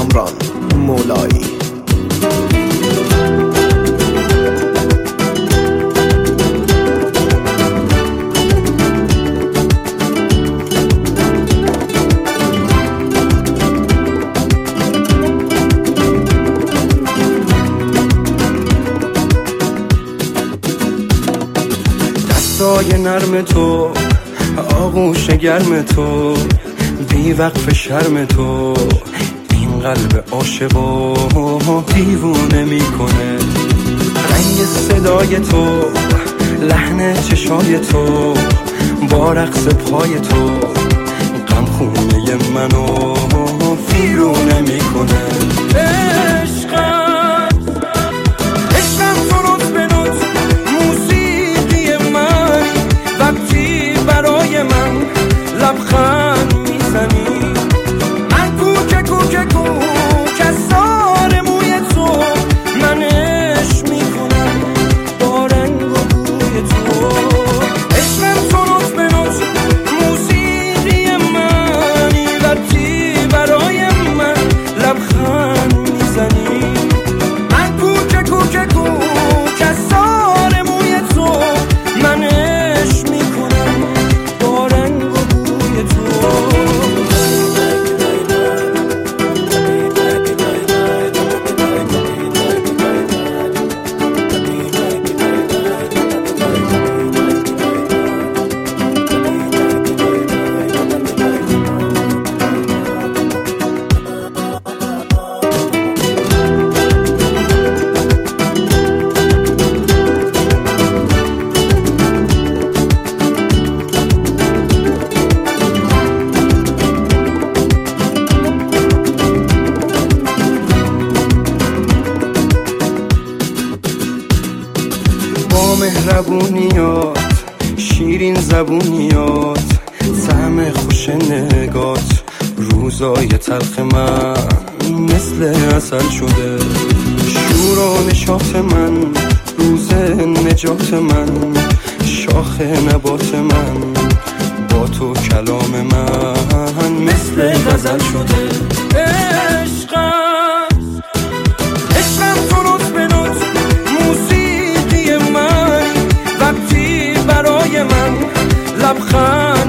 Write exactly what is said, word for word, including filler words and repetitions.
کامران مولایی. دستای نرم تو، آغوش گرم تو، بی وقف شرم تو، این قلب عاشقو دیوونه میکنه. رنگ صدای تو، لحن چشای تو، با رقص پای تو، غم خونه منو فیرونه میکنه. عشقم عشقم تو روز به روز موسیقی من، وقتی برای من لبخند میزنی. من کوکه کوکه کوکه سار موی تو، من عشق میکنم با رنگ و بوی تو. عشقم تو روز به روز موسیقی منی، وقتی برای من لبخند میزنی. من کوکه کوکه کوکه سار موی تو، من عشق میکنم با رنگ و بوی تو. با مهربونیات، شیرین زبونیات، طعم خوش نگات، روزای تلخ من مثل عسل شده. شور و نشاط من، روز نجات من، شاخ نبات من، با تو کلام من مثل غزل شده. عشقم عشقم تو روز به روز موسیقی من، وقتی برای من لبخند